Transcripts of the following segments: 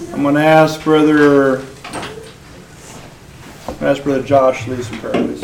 I'm going to ask Brother Josh to lead some prayer, please.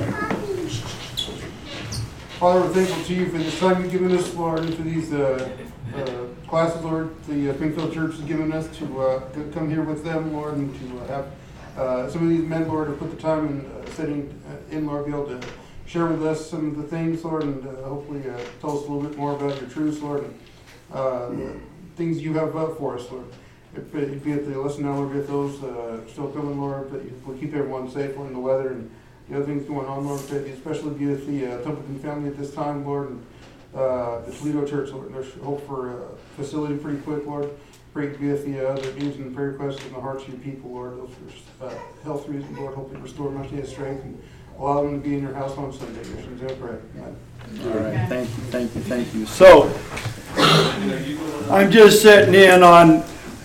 Father, we're thankful to you for this time you've given us, Lord, and for these classes, Lord, the Springfield Church has given us to come here with them, Lord, and to have some of these men, Lord, to put the time in sitting in, Lord, be able to share with us some of the things, Lord, and hopefully tell us a little bit more about your truths, Lord, and the things you have for us, Lord. If it be at the lesson now, Lord, be at those still coming, Lord, but we'll keep everyone safe, Lord, in the weather and the other things going on, Lord, especially be with the Templeton family at this time, Lord, and the Toledo Church, Lord. There's hope for a facility pretty quick, Lord. Pray to be with the other needs and prayer requests in the hearts of your people, Lord. Those for health reasons, Lord. Hopefully restore much needed strength and allow them to be in your house on Sunday. Your sons, I pray. Amen. All right, thank you. So, I'm just sitting in on,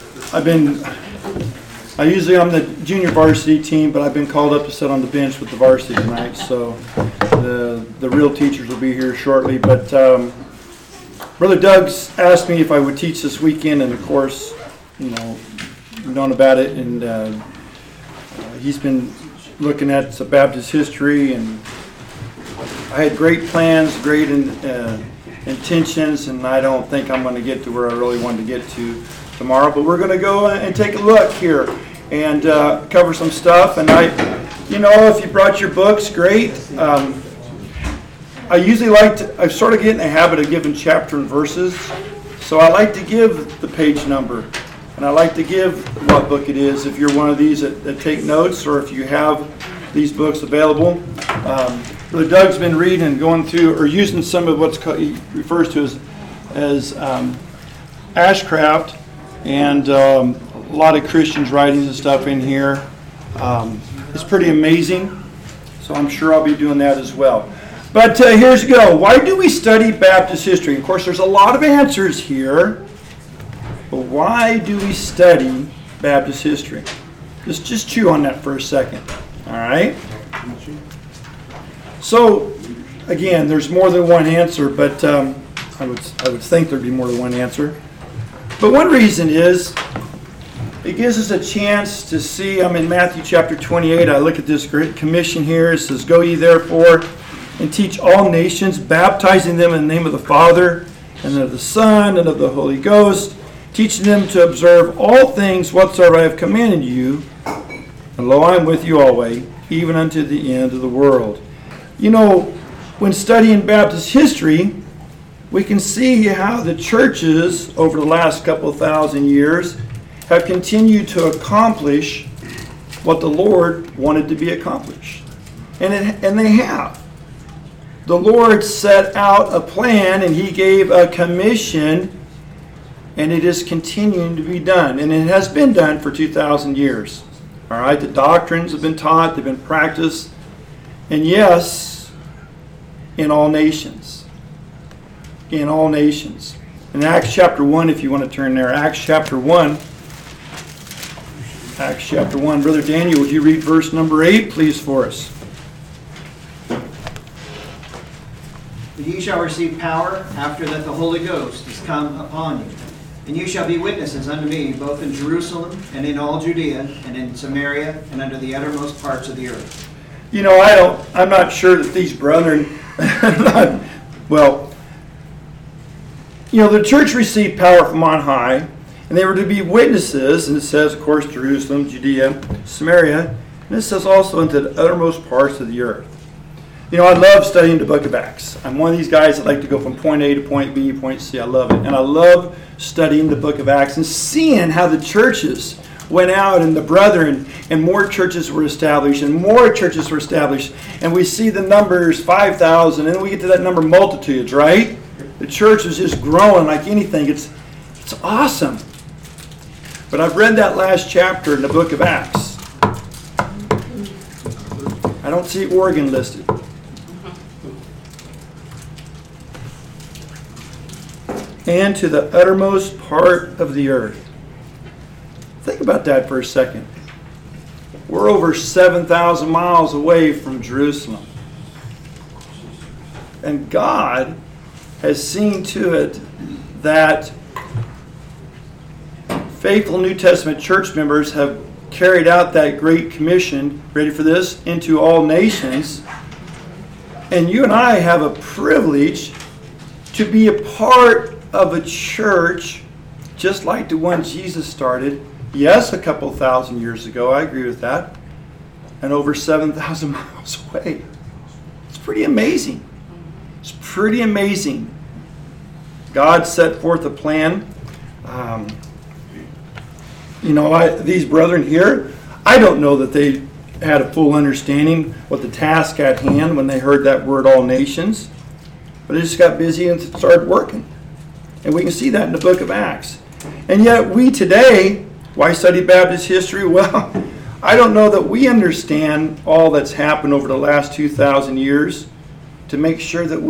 I'm the junior varsity team, but I've been called up to sit on the bench with the varsity tonight, so the real teachers will be here shortly. But Brother Doug's asked me if I would teach this weekend, and of course, we've known about it, and he's been looking at the Baptist history, and I had great plans, great intentions, and I don't think I'm going to get to where I really wanted to get to tomorrow, but we're going to go and take a look here and cover some stuff. And if you brought your books, great. I usually I sort of get in the habit of giving chapter and verses, so I like to give the page number, and I like to give what book it is if you're one of these that take notes, or if you have these books available. Brother Doug's been reading and going through, or using some of he refers to as Ashcraft, and a lot of Christians' writings and stuff in here. It's pretty amazing, so I'm sure I'll be doing that as well. But here's the go. Why do we study Baptist history? Of course, there's a lot of answers here, but why do we study Baptist history? Just chew on that for a second, all right? So, again, there's more than one answer, but I would think there'd be more than one answer. But one reason is it gives us a chance to see. I'm in Matthew chapter 28. I look at this great commission here. It says, "Go ye therefore and teach all nations, baptizing them in the name of the Father and of the Son and of the Holy Ghost, teaching them to observe all things whatsoever I have commanded you. And lo, I am with you always, even unto the end of the world." When studying Baptist history, we can see how the churches over the last couple of thousand years have continued to accomplish what the Lord wanted to be accomplished. And they have. The Lord set out a plan, and He gave a commission, and it is continuing to be done. And it has been done for 2,000 years. All right, the doctrines have been taught, they've been practiced, and yes, in all nations. In all nations. In Acts chapter 1, if you want to turn there, Acts chapter 1. Acts chapter 1. Brother Daniel, would you read verse number 8, please, for us? "But ye shall receive power after that the Holy Ghost is come upon you. And you shall be witnesses unto me, both in Jerusalem and in all Judea and in Samaria and unto the uttermost parts of the earth." I'm not sure that these brethren, the church received power from on high, and they were to be witnesses, and it says, of course, Jerusalem, Judea, Samaria, and it says also into the uttermost parts of the earth. I love studying the book of Acts. I'm one of these guys that like to go from point A to point B, point C. I love it. And I love studying the book of Acts and seeing how the churches went out, and the brethren, and more churches were established, and more churches were established. And we see the numbers 5,000, and then we get to that number multitudes, right? The church is just growing like anything. It's awesome. But I've read that last chapter in the book of Acts. I don't see Oregon listed. And to the uttermost part of the earth. Think about that for a second. We're over 7,000 miles away from Jerusalem. And God has seen to it that faithful New Testament church members have carried out that great commission, ready for this, into all nations. And you and I have a privilege to be a part of a church just like the one Jesus started. Yes, a couple thousand years ago, I agree with that. And over 7,000 miles away. It's pretty amazing. It's pretty amazing. God set forth a plan. These brethren here, I don't know that they had a full understanding what the task at hand when they heard that word, all nations. But they just got busy and started working. And we can see that in the book of Acts. And yet we today, why study Baptist history? Well, I don't know that we understand all that's happened over the last 2,000 years to make sure that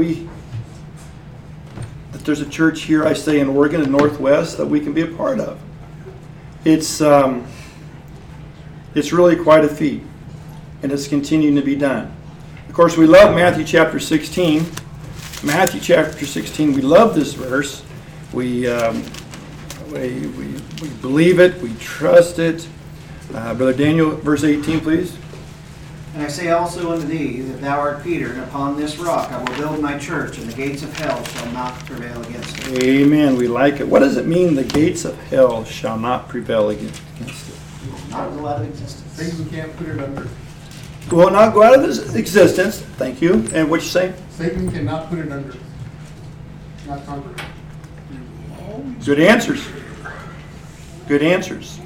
there's a church here, I say, in Oregon and Northwest that we can be a part of. It's really quite a feat, and it's continuing to be done. Of course, we love Matthew chapter 16. Matthew chapter 16, we love this verse. We believe it. We trust it. Brother Daniel, verse 18, please. And I say also unto thee, that thou art Peter, and upon this rock I will build my church, and the gates of hell shall not prevail against it. Amen. We like it. What does it mean, the gates of hell shall not prevail against it? Not go out of existence. Satan can't put it under. Will not go out of this existence. Thank you. And what you say? Satan cannot put it under. Not conquer it. Good answers. Good answers.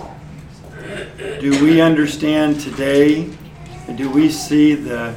Do we understand today, and do we see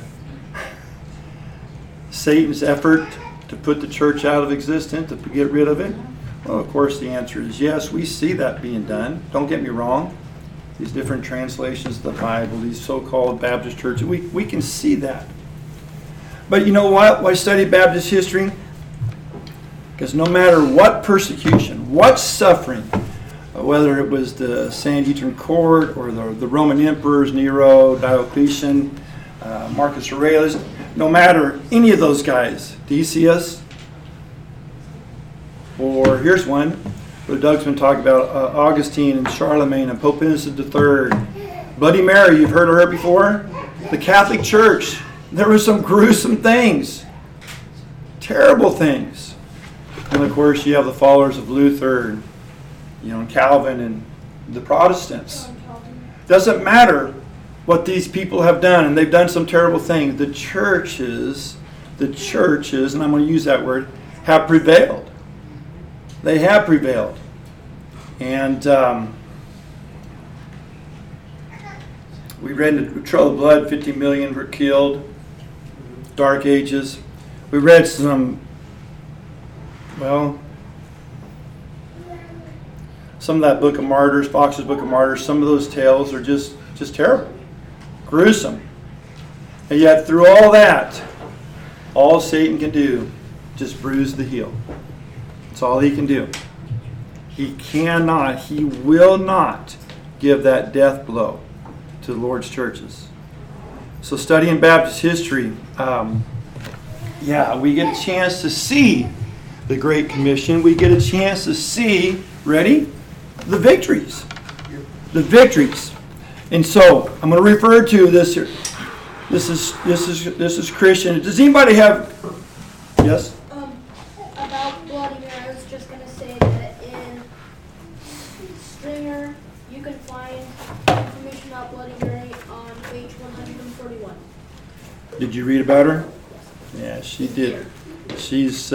Satan's effort to put the church out of existence, to get rid of it? Well, of course, the answer is yes. We see that being done. Don't get me wrong. These different translations of the Bible, these so-called Baptist churches, we can see that. But you know what? Why study Baptist history? Because no matter what persecution, what suffering, whether it was the Sanhedrin court or the Roman emperors, Nero, Diocletian, Marcus Aurelius, no matter any of those guys, Decius, or here's one, Brother Doug's been talking about Augustine and Charlemagne and Pope Innocent III, Bloody Mary, you've heard of her before? The Catholic Church, there were some gruesome things, terrible things. And of course you have the followers of Luther, and Calvin and the Protestants. Doesn't matter what these people have done, and they've done some terrible things. The churches, and I'm going to use that word, have prevailed. They have prevailed. And we read in the Trail of Blood, 50 million were killed. Dark Ages. We read some of that Book of Martyrs, Fox's Book of Martyrs, some of those tales are just terrible, gruesome. And yet through all that, all Satan can do, just bruise the heel. That's all he can do. He will not give that death blow to the Lord's churches. So studying Baptist history, we get a chance to see the Great Commission. We get a chance to see, ready? The victories. The victories. And so, I'm going to refer to this here. This is Christian. Does anybody have... Yes? About Bloody Mary, I was just going to say that in Stringer, you can find information about Bloody Mary on page 141. Did you read about her? Yeah, she did. She's...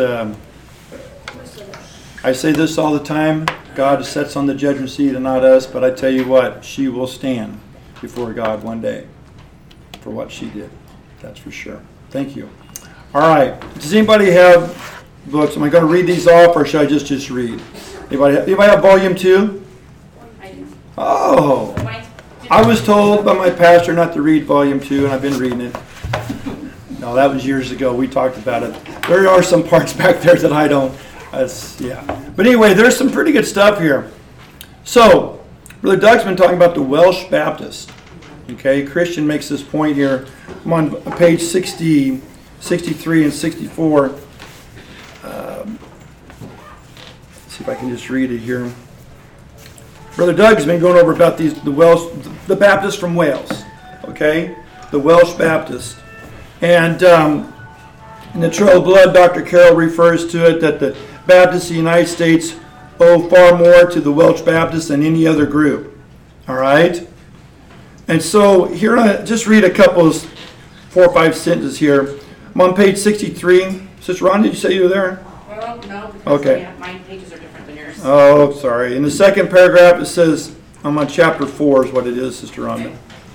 I say this all the time. God sits on the judgment seat and not us, but I tell you what, she will stand before God one day for what she did. That's for sure. Thank you. All right. Does anybody have books? Am I going to read these off, or should I just read? Anybody have volume 2? I do. Oh. I was told by my pastor not to read volume 2, and I've been reading it. No, that was years ago. We talked about it. There are some parts back there that I don't. But anyway, there's some pretty good stuff here. So, Brother Doug's been talking about the Welsh Baptist. Okay, Christian makes this point here. I'm on page 60, 63, and 64. See if I can just read it here. Brother Doug's been going over about the Baptists from Wales, okay? The Welsh Baptists. And in the Trail of Blood, Dr. Carroll refers to it that the Baptists of the United States owe far more to the Welsh Baptists than any other group, all right? And so here, just read a couple of 4 or 5 sentences here. I'm on page 63. Sister Ron, did you say you were there? Well, no, because Okay. my pages are different than yours. Oh, sorry. In the second paragraph, it says, I'm on chapter 4 is what it is, Sister Rhonda.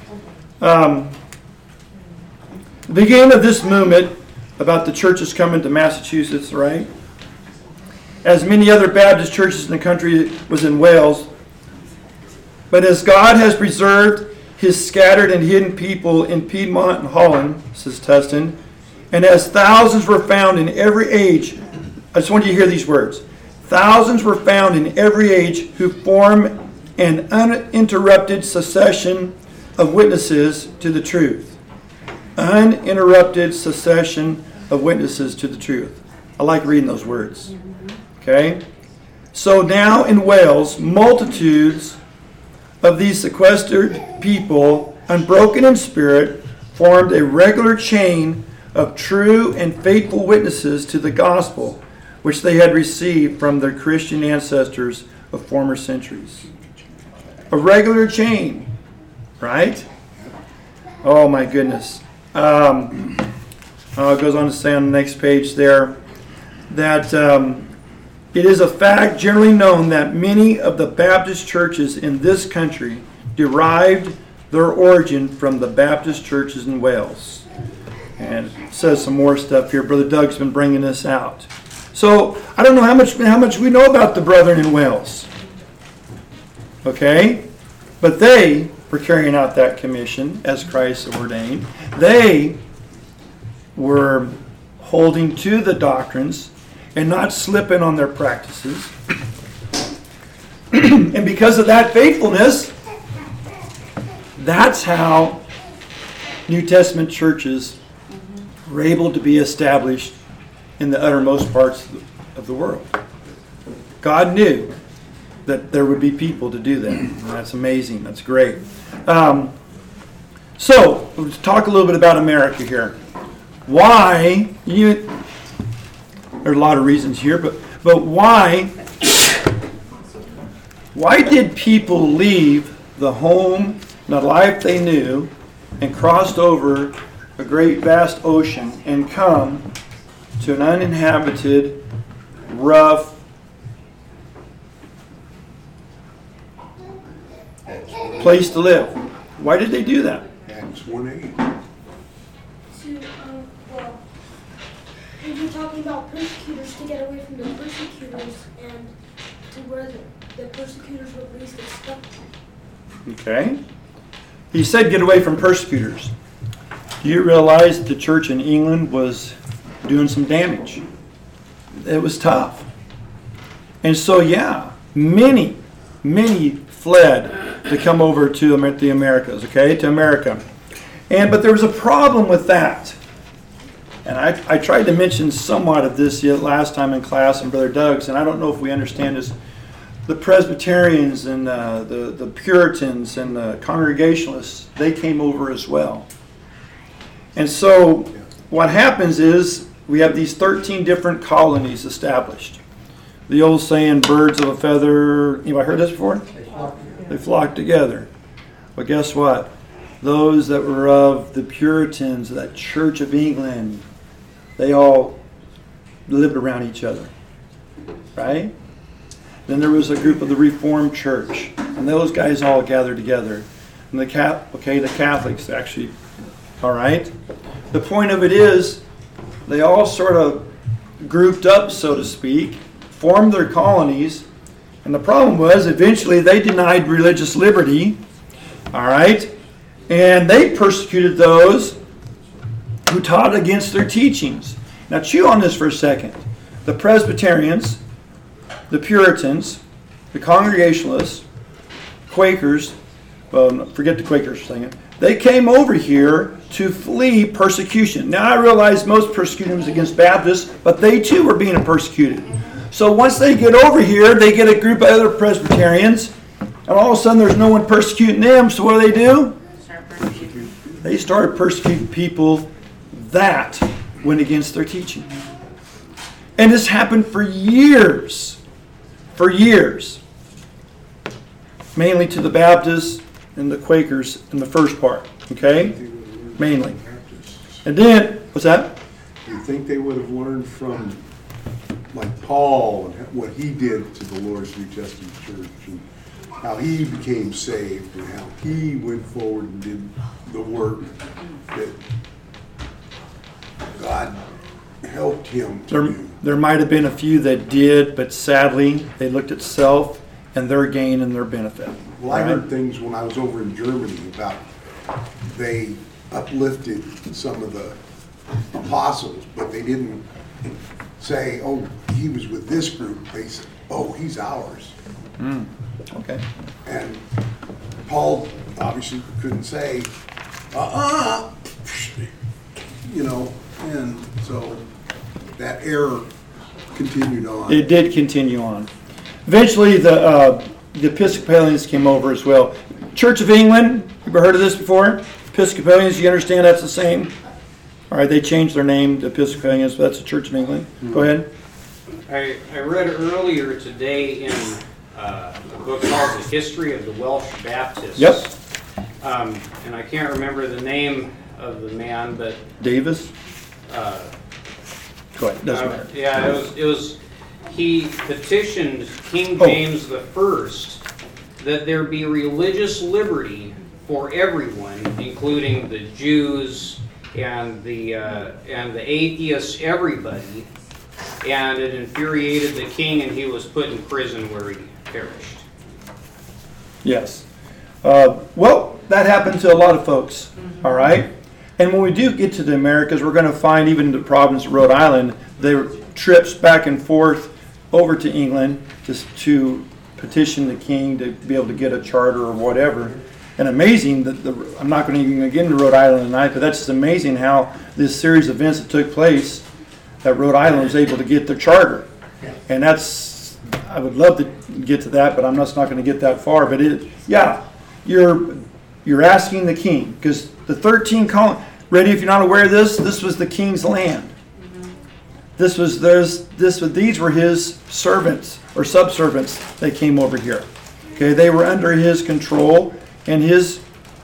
The beginning of this movement about the churches coming to Massachusetts, right? As many other Baptist churches in the country was in Wales. But as God has preserved his scattered and hidden people in Piedmont and Holland, says Tustin, and as thousands were found in every age, I just want you to hear these words. Thousands were found in every age who form an uninterrupted succession of witnesses to the truth. Uninterrupted succession of witnesses to the truth. I like reading those words. Okay? So now in Wales, multitudes of these sequestered people, unbroken in spirit, formed a regular chain of true and faithful witnesses to the gospel, which they had received from their Christian ancestors of former centuries. A regular chain, right? Oh my goodness. It goes on to say on the next page there that it is a fact generally known that many of the Baptist churches in this country derived their origin from the Baptist churches in Wales. And it says some more stuff here. Brother Doug's been bringing this out. So I don't know how much we know about the brethren in Wales. Okay? But they were carrying out that commission as Christ ordained. They were holding to the doctrines and not slipping on their practices. And because of that faithfulness, that's how New Testament churches were able to be established in the uttermost parts of the world. God knew that there would be people to do that. And that's amazing. That's great. So, let's talk a little bit about America here. Why? There's a lot of reasons here, but why did people leave the home, the life they knew, and crossed over a great vast ocean and come to an uninhabited, rough, place to live? Why did they do that? Acts 1:8. Well, if you're talking about persecutors, to get away from the persecutors and to where the persecutors would least expect them. Okay. He said get away from persecutors. Do you realize that the church in England was doing some damage? It was tough. And so, yeah, many fled to come over to the Americas, okay, to America. But there was a problem with that. And I tried to mention somewhat of this last time in class in Brother Doug's, and I don't know if we understand this. The Presbyterians and the Puritans and the Congregationalists, they came over as well. And so what happens is we have these 13 different colonies established. The old saying, birds of a feather, anybody heard this before? They flock together. But guess what? Those that were of the Puritans, that Church of England, they all lived around each other. Right? Then there was a group of the Reformed Church, and those guys all gathered together. And the Catholics actually, all right? The point of it is, they all sort of grouped up, so to speak, formed their colonies, and the problem was, eventually they denied religious liberty, all right? And they persecuted those who taught against their teachings. Now chew on this for a second. The Presbyterians, the Puritans, the Congregationalists, Quakers, well, forget the Quakers for a second, they came over here to flee persecution. Now I realize most persecution was against Baptists, but they too were being persecuted. So once they get over here, they get a group of other Presbyterians, And all of a sudden there's no one persecuting them, so what do? Start persecuting. They started persecuting people that went against their teaching. And this happened for years. For years. Mainly to the Baptists and the Quakers in the first part. Okay? Mainly. And then, what's that? You think they would have learned from, like Paul, and what he did to the Lord's New Testament church, and how he became saved, and how he went forward and did the work that God helped him to do. There might have been a few that did, but sadly, they looked at self and their gain and their benefit. Well, I heard things when I was over in Germany about they uplifted some of the apostles, but they didn't say, oh, he was with this group. They said, oh, he's ours. Okay. And Paul obviously couldn't say, you know, and so that error continued on. It did continue on. Eventually, the Episcopalians came over as well. Church of England, you ever heard of this before? Episcopalians, you understand that's the same? All right, they changed their name to Episcopalians, but that's the Church of England. Go ahead. I read earlier today in a book called The History of the Welsh Baptists. Yep. And I can't remember the name of the man, but Davis? Go ahead, doesn't matter. yeah, it was he petitioned King Oh. James I that there be religious liberty for everyone, including the Jews and the atheists, everybody. And it infuriated the king, and he was put in prison where he perished. Yes. Well, that happened to a lot of folks, all right? And when we do get to the Americas, we're going to find even the province of Rhode Island, there were trips back and forth over to England to petition the king to be able to get a charter or whatever. And amazing that I'm not going to even get into Rhode Island tonight, but that's just amazing how this series of events that took place, that Rhode Island was able to get their charter. And that's, I would love to get to that, but I'm just not going to get that far. But you're asking the king, because the 13 colonies, ready, if you're not aware of this was the king's land. These were his servants or subservients that came over here. Okay, they were under his control and his,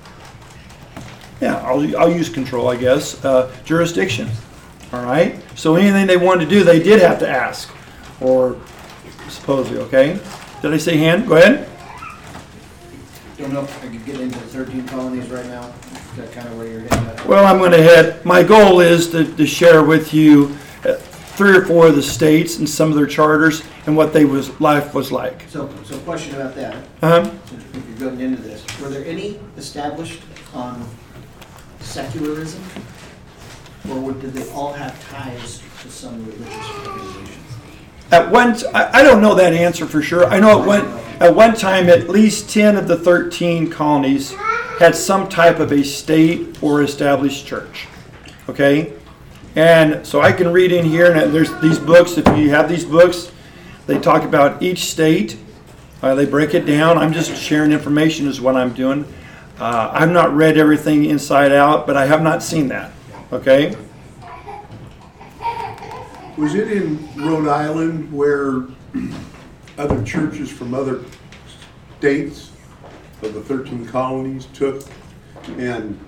I'll use control, I guess, jurisdiction. All right? So anything they wanted to do, they did have to ask, or supposedly, okay? Did I say hand? Go ahead. Don't know if I could get into the 13 colonies right now. Is that kind of where you're hitting at? Well, I'm going to head. My goal is to share with you 3 or 4 of the states and some of their charters and what life was like. So question about that. Since if you're going into this, were there any established on secularism, or did they all have ties to some religious organizations? I don't know that answer for sure. I know at one time at least 10 of the 13 colonies had some type of a state or established church. Okay? And so I can read in here, and there's these books. If you have these books, they talk about each state. They break it down. I'm just sharing information is what I'm doing. I've not read everything inside out, but I have not seen that. Okay? Was it in Rhode Island where other churches from other states of the 13 colonies took and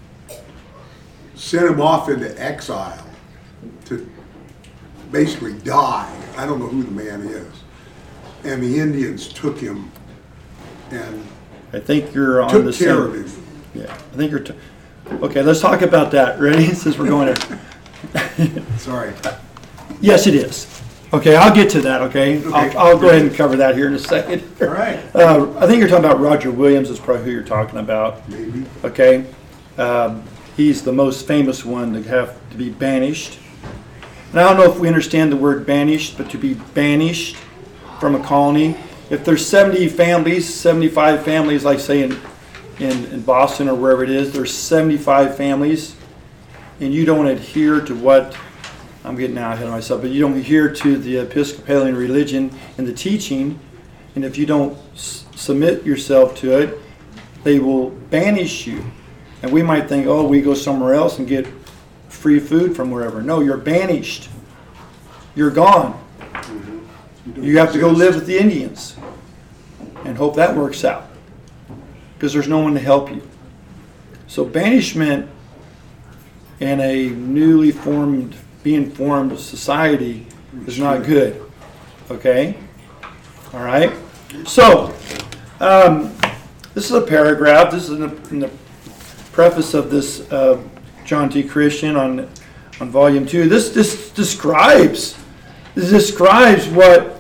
sent him off into exile to basically die? I don't know who the man is. And the Indians took him and I think you're on the took care of same. him. Yeah, I think you're. Okay, let's talk about that. Ready? Since we're going there. Sorry. Yes, it is. Okay, I'll get to that. Okay, I'll go ahead and cover that here in a second. All right. I think you're talking about Roger Williams. Is probably who you're talking about. Maybe. Okay, he's the most famous one to have to be banished. And I don't know if we understand the word banished, but to be banished from a colony. If there's 70 families, 75 families, like say in Boston or wherever it is, there's 75 families, and you don't adhere to what, I'm getting out ahead of myself, but you don't adhere to the Episcopalian religion and the teaching and if you don't submit yourself to it, they will banish you. And we might think, oh, we go somewhere else and get free food from wherever. No, you're banished. You're gone. You have to go live with the Indians and hope that works out, because there's no one to help you. So banishment in a newly being formed society is not good. Okay? All right? So, this is a paragraph. This is in the preface of this John T. Christian on Volume 2. This describes what,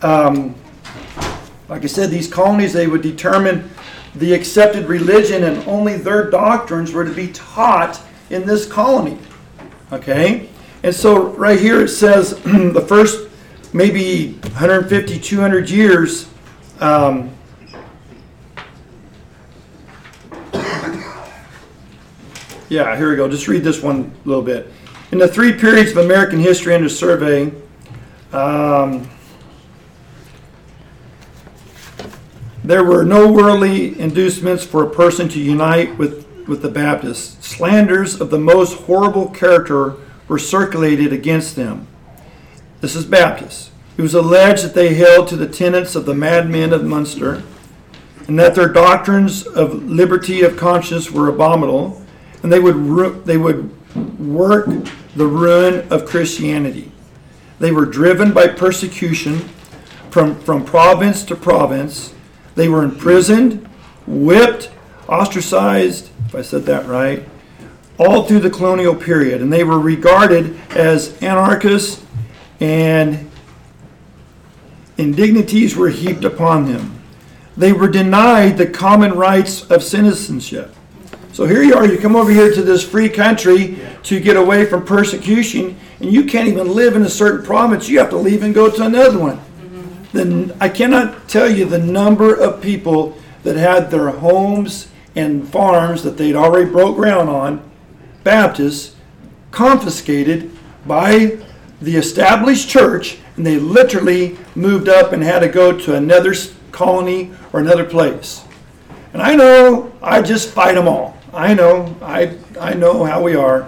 like I said, these colonies, they would determine the accepted religion, and only their doctrines were to be taught in this colony. Okay? And so right here it says the first maybe 150, 200 years, yeah, here we go. Just read this one a little bit. In the 3 periods of American history under survey, there were no worldly inducements for a person to unite with the Baptists. Slanders of the most horrible character were circulated against them. This is Baptists. It was alleged that they held to the tenets of the madmen of Munster, and that their doctrines of liberty of conscience were abominable, and they would work the ruin of Christianity. They were driven by persecution from province to province. They were imprisoned, whipped, ostracized, if I said that right, all through the colonial period. And they were regarded as anarchists, and indignities were heaped upon them. They were denied the common rights of citizenship. So here you are, you come over here to this free country to get away from persecution, and you can't even live in a certain province. You have to leave and go to another one. Then I cannot tell you the number of people that had their homes and farms that they'd already broke ground on, Baptists, confiscated by the established church, and they literally moved up and had to go to another colony or another place. And I know, I just fight them all. I know how we are.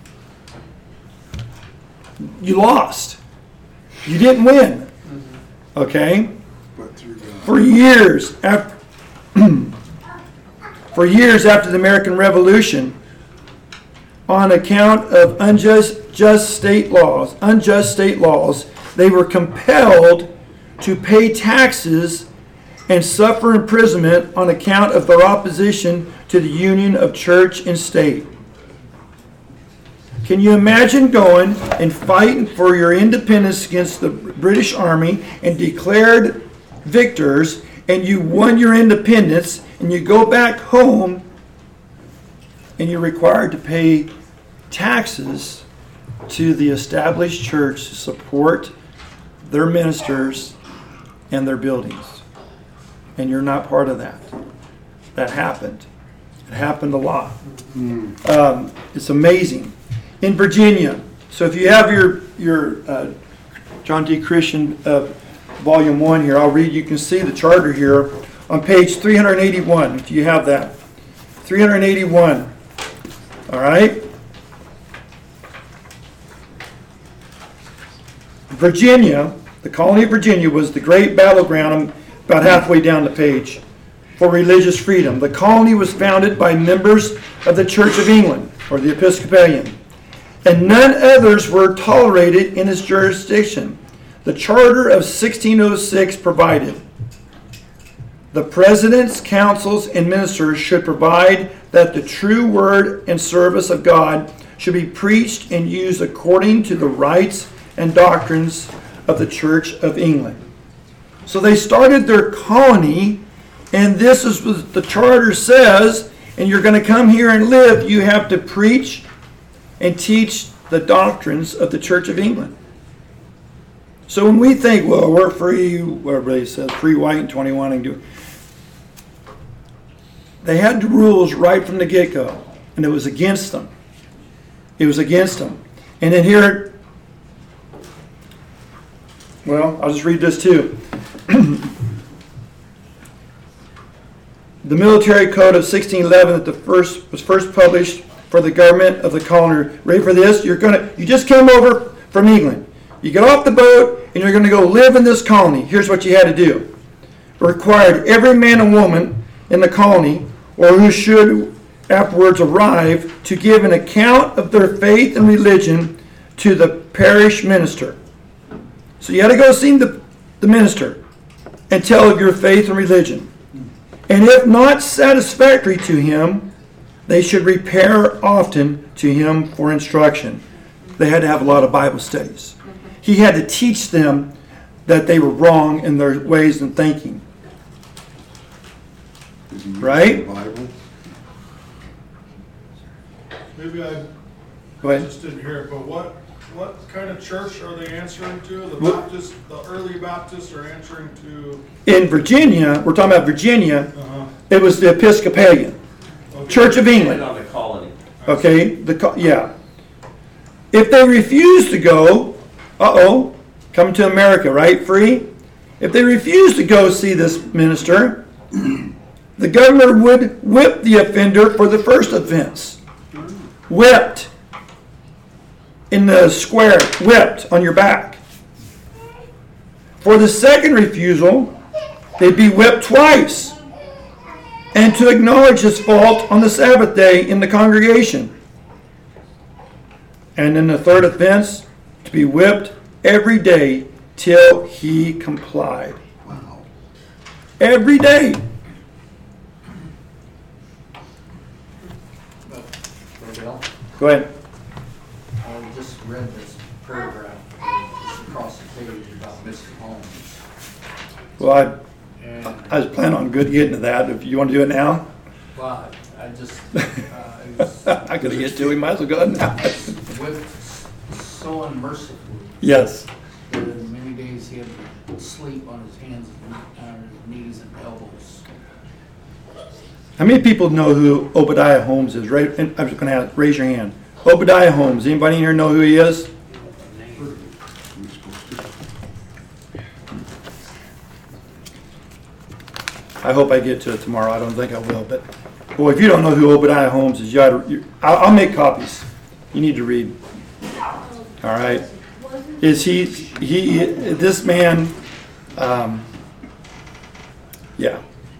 You lost. You didn't win. Okay? For years after the American Revolution, on account of unjust state laws, they were compelled to pay taxes and suffer imprisonment on account of their opposition to the union of church and state. Can you imagine going and fighting for your independence against the British Army and declared victors, and you won your independence, and you go back home and you're required to pay taxes to the established church to support their ministers and their buildings? And you're not part of that. That happened. It happened a lot. It's amazing. In Virginia, so if you have your John T. Christian Volume 1 here, I'll read. You can see the charter here on page 381, if you have that. 381. All right? Virginia, the colony of Virginia, was the great battleground about halfway down the page for religious freedom. The colony was founded by members of the Church of England, or the Episcopalian, and none others were tolerated in its jurisdiction. The Charter of 1606 provided, the presidents, councils, and ministers should provide that the true word and service of God should be preached and used according to the rites and doctrines of the Church of England. So they started their colony, and this is what the charter says, and you're going to come here and live. You have to preach and teach the doctrines of the Church of England. So when we think, well, we're free, what everybody says, free, white, and 21, and do, they had the rules right from the get-go, and it was against them. It was against them. And then here, well, I'll just read this too. the military code of 1611 that was first published for the government of the colony. Ready for this? You just came over from England. You get off the boat and you're going to go live in this colony. Here's what you had to do. It required every man and woman in the colony, or who should afterwards arrive, to give an account of their faith and religion to the parish minister. So you had to go see the minister and tell of your faith and religion. And if not satisfactory to him, they should repair often to him for instruction. They had to have a lot of Bible studies. He had to teach them that they were wrong in their ways and thinking. Right? Bible. Maybe I Go ahead. just didn't hear it, but what kind of church are they answering to? The What- Baptist, the early Baptists are answering to, In Virginia, we're talking about Virginia, uh-huh. it was the Episcopalian, Okay. Church of England. On the colony. Okay, yeah. If they refuse to go, coming to America, right, free? If they refuse to go see this minister, the governor would whip the offender for the first offense. Whipped. In the square, whipped on your back. For the second refusal, they'd be whipped twice. And to acknowledge his fault on the Sabbath day in the congregation. And in the third offense, to be whipped every day till he complied. Wow. Every day. Bill, Go ahead. I just read this paragraph just across the page about Mr. Holmes. Well, And, I was planning on getting to that. If you want to do it now, but I just, it was I could get to it. Might as well go ahead now. whipped so unmercifully Yes. that in many days he had to sleep on his hands and his knees and elbows. How many people know who Obadiah Holmes is? Right? And I'm just going to ask, raise your hand. Obadiah Holmes. Anybody in here know who he is? I hope I get to it tomorrow. I don't think I will, but boy, if you don't know who Obadiah Holmes is, I'll make copies. You need to read. All right. Is this man? Yeah.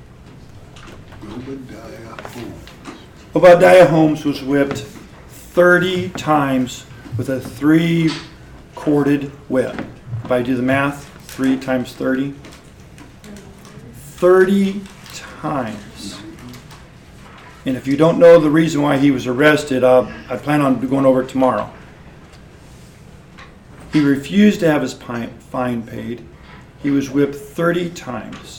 Obadiah Holmes. Obadiah Holmes was whipped 30 times with a 3-corded whip. If I do the math, 3 times 30. 30 times. And if you don't know the reason why he was arrested, I plan on going over it tomorrow. He refused to have his fine paid. He was whipped 30 times.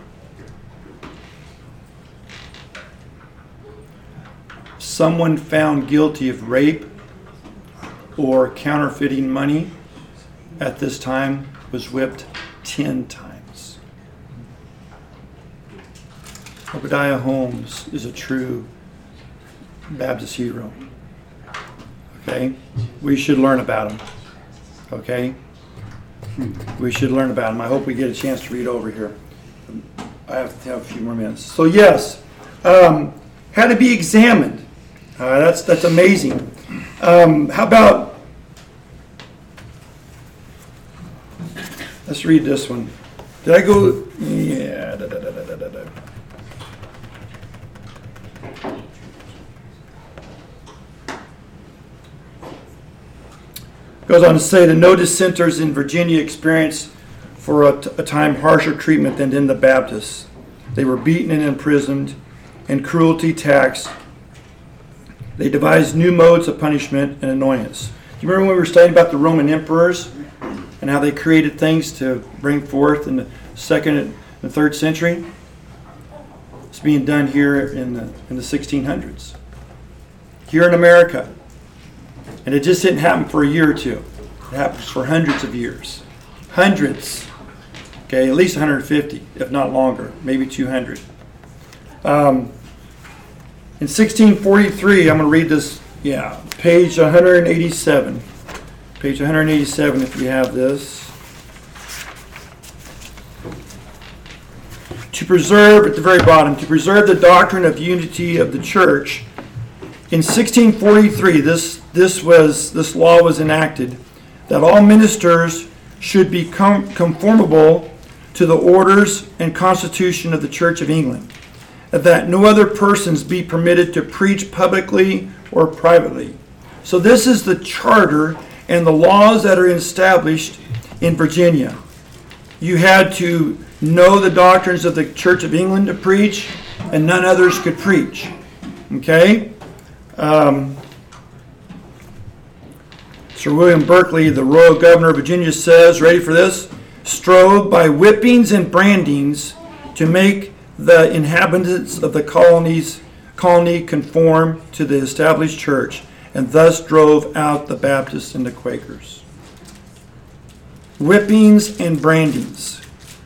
Someone found guilty of rape or counterfeiting money at this time was whipped 10 times. Obadiah Holmes is a true Baptist hero. Okay? We should learn about him. Okay? We should learn about him. I hope we get a chance to read over here. I have to have a few more minutes. So yes, had to be examined. That's amazing. How about, let's read this one. Did I go? Yeah. Goes on to say that no dissenters in Virginia experienced for a time harsher treatment than in the Baptists. They were beaten and imprisoned and cruelty taxed. They devised new modes of punishment and annoyance. Do you remember when we were studying about the Roman emperors and how they created things to bring forth in the 2nd and 3rd century? It's being done here in the 1600s. Here in America. And it just didn't happen for a year or two. It happens for hundreds of years. Hundreds. Okay, at least 150, if not longer, maybe 200. In 1643, I'm going to read this, page 187. Page 187, if you have this. To preserve, at the very bottom, to preserve the doctrine of unity of the church. In 1643, this law was enacted, that all ministers should be conformable to the orders and constitution of the Church of England, and that no other persons be permitted to preach publicly or privately. So this is the charter and the laws that are established in Virginia. You had to know the doctrines of the Church of England to preach, and none others could preach. Okay? Sir William Berkeley, the Royal Governor of Virginia, says, ready for this? Strove by whippings and brandings to make the inhabitants of the colony conform to the established church, and thus drove out the Baptists and the Quakers. Whippings and brandings.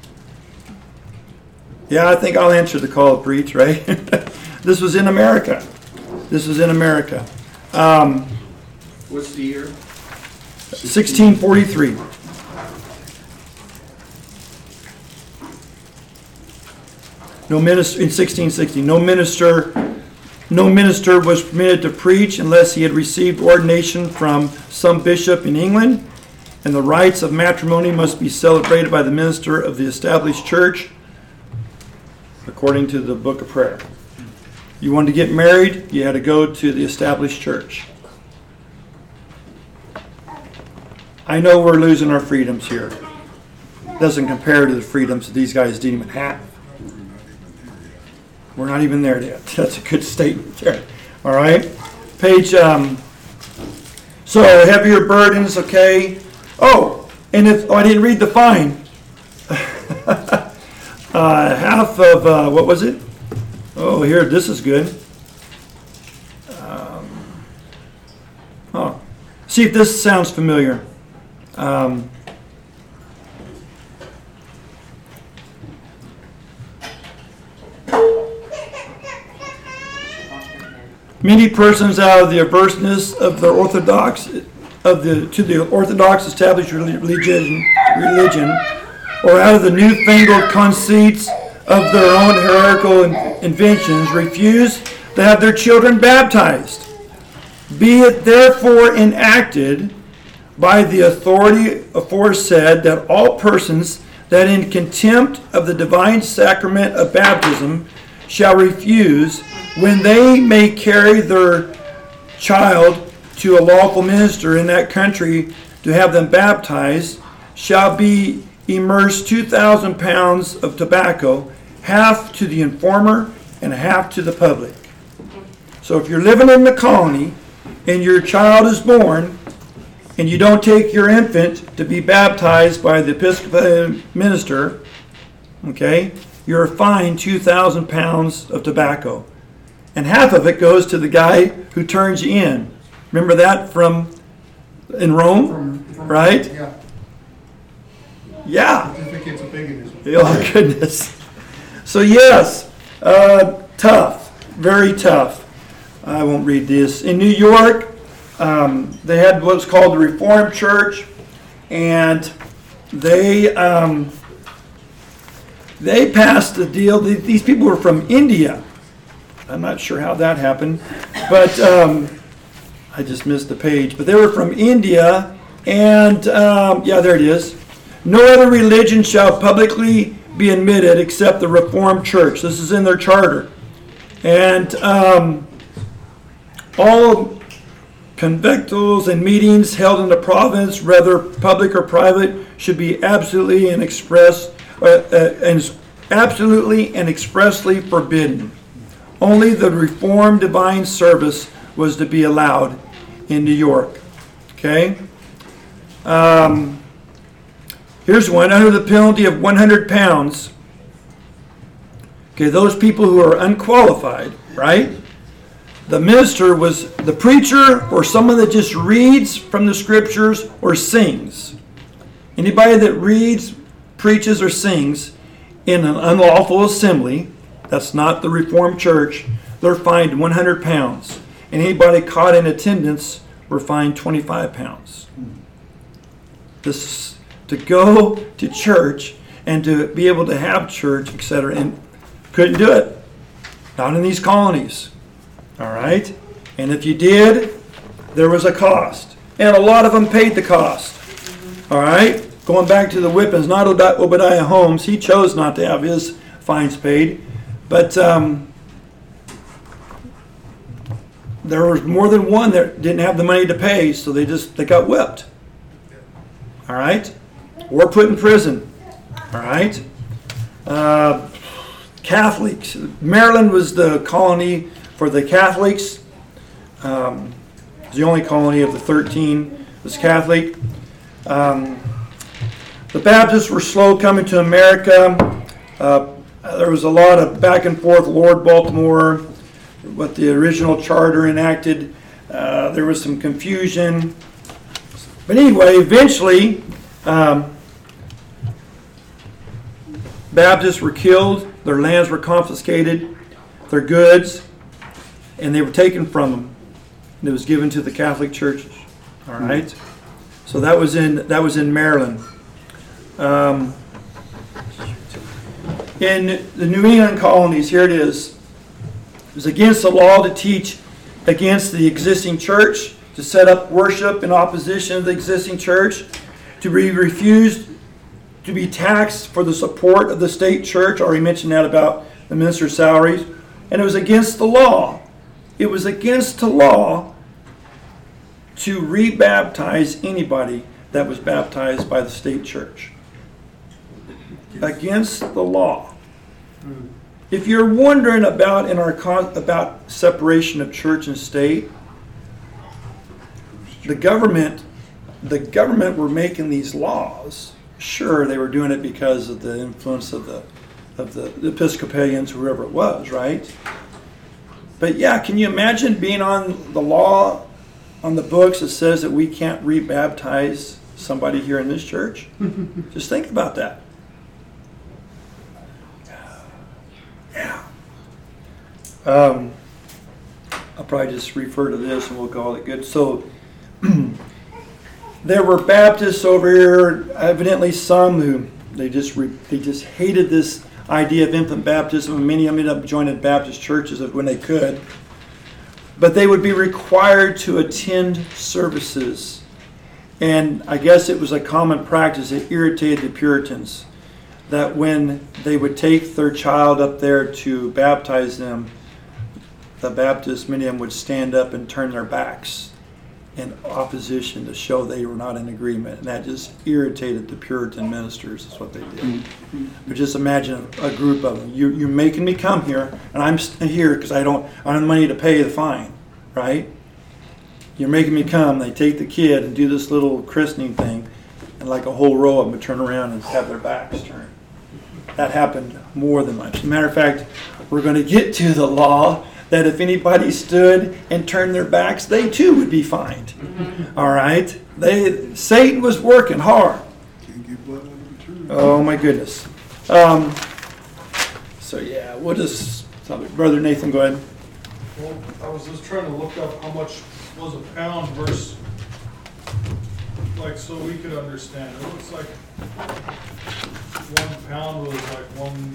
Yeah, I think I'll answer the call to preach, right? This was in America. This was in America. What's the year? 1643. No minister in 1660. No minister was permitted to preach unless he had received ordination from some bishop in England, and the rites of matrimony must be celebrated by the minister of the established church, according to the Book of Prayer. You wanted to get married, you had to go to the established church. I know we're losing our freedoms here. Doesn't compare to the freedoms that these guys didn't even have. We're not even there yet. That's a good statement there. All right. Page, so heavier burdens, okay. Oh, and I didn't read the fine. Half of, what was it? Oh, here, this is good. See if this sounds familiar. Many persons out of the averseness of the Orthodox, to the Orthodox established religion, or out of the newfangled conceits of their own heretical inventions, refuse to have their children baptized. Be it therefore enacted by the authority aforesaid that all persons that in contempt of the divine sacrament of baptism shall refuse, when they may carry their child to a lawful minister in that country to have them baptized, shall be immersed 2,000 pounds of tobacco, half to the informer and half to the public. So if you're living in the colony and your child is born and you don't take your infant to be baptized by the Episcopal minister, okay, you're fined 2,000 pounds of tobacco. And half of it goes to the guy who turns you in. Remember that from in Rome, right? Yeah. Yeah. Certificates of paganism. Oh, goodness. So, yes, tough, very tough. I won't read this. In New York, they had what's called the Reformed Church, and they passed the deal. These people were from India. I'm not sure how that happened, but I just missed the page. But they were from India, and yeah, there it is. No other religion shall publicly be admitted except the Reformed Church. This is in their charter. And all conventicles and meetings held in the province, whether public or private, should be absolutely and expressly forbidden. Only the Reformed Divine Service was to be allowed in New York. Okay? Here's one. Under the penalty of 100 pounds. Okay, those people who are unqualified, right? The minister was the preacher or someone that just reads from the scriptures or sings. Anybody that reads, preaches, or sings in an unlawful assembly, that's not the Reformed Church, they're fined 100 pounds. And anybody caught in attendance were fined 25 pounds. This to go to church and to be able to have church, etc. And Couldn't do it. Not in these colonies. All right? And if you did, there was a cost. And a lot of them paid the cost. All right? Going back to the Whippins, not Obadiah Holmes, he chose not to have his fines paid. But there was more than one that didn't have the money to pay, so they got whipped. All right? Or put in prison. All right? Catholics. Maryland was the colony for the Catholics. The only colony of the 13 was Catholic. The Baptists were slow coming to America. There was a lot of back and forth. Lord Baltimore, what the original charter enacted. There was some confusion. But anyway, eventually, Baptists were killed. Their lands were confiscated. Their goods. And they were taken from them. And it was given to the Catholic churches. All right? So that was in Maryland. In the New England colonies, here it is. It was against the law to teach against the existing church, to set up worship in opposition to the existing church, to be refused to be taxed for the support of the state church. I already mentioned that about the minister's salaries. And it was against the law. It was against the law to rebaptize anybody that was baptized by the state church. Against the law. If you're wondering about separation of church and state, the government were making these laws. Sure, they were doing it because of the influence of the Episcopalians, whoever it was, right? But yeah, can you imagine being on the law, on the books that says that we can't rebaptize somebody here in this church? Just think about that. Yeah. I'll probably just refer to this and we'll call it good. So there were Baptists over here, evidently some who they just hated this idea of infant baptism, and many of them ended up joining Baptist churches when they could. But they would be required to attend services. And I guess it was a common practice. It irritated the Puritans that when they would take their child up there to baptize them, the Baptists, many of them would stand up and turn their backs in opposition to show they were not in agreement. And that just irritated the Puritan ministers. That's what they did. But just imagine a group of them. You're making me come here, and I'm here because I don't have money to pay the fine, right? You're making me come. They take the kid and do this little christening thing, and like a whole row of them would turn around and have their backs turned. That happened more than once. As a matter of fact, we're going to get to the law that if anybody stood and turned their backs, they too would be fined. All right? Satan was working hard. Can't get blood out of the tree. Oh my goodness. So yeah, we'll just, Brother Nathan, go ahead. Well, I was just trying to look up how much was a pound versus, like, so we could understand. It looks like 1 pound was like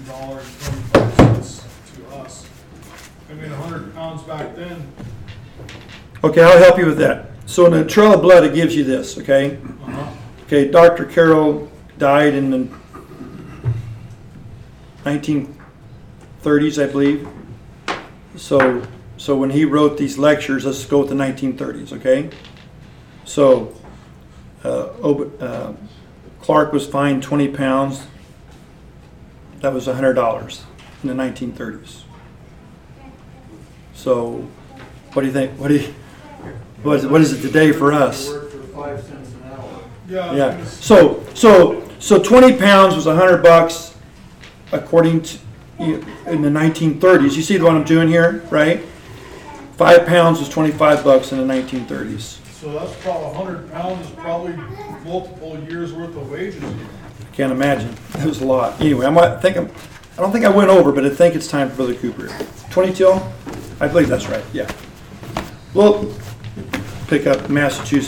$1.25 to us. I mean, 100 pounds back then. Okay, I'll help you with that. So in a trail of blood, it gives you this, okay? Okay, Dr. Carroll died in the 1930s, I believe. So when he wrote these lectures, let's go with the 1930s, okay? So Clark was fined 20 pounds. That was $100 in the 1930s. So what do you think? What is it today for us? Work for 5 cents an hour. Yeah. So 20 pounds was $100 according to in the 1930s. You see what I'm doing here, right? 5 pounds was $25 in the 1930s. So that's probably 100 pounds is probably multiple years worth of wages. I can't imagine. It was a lot. Anyway, I don't think I went over, but I think it's time for Brother Cooper. 22? I believe that's right. Yeah. We'll pick up Massachusetts.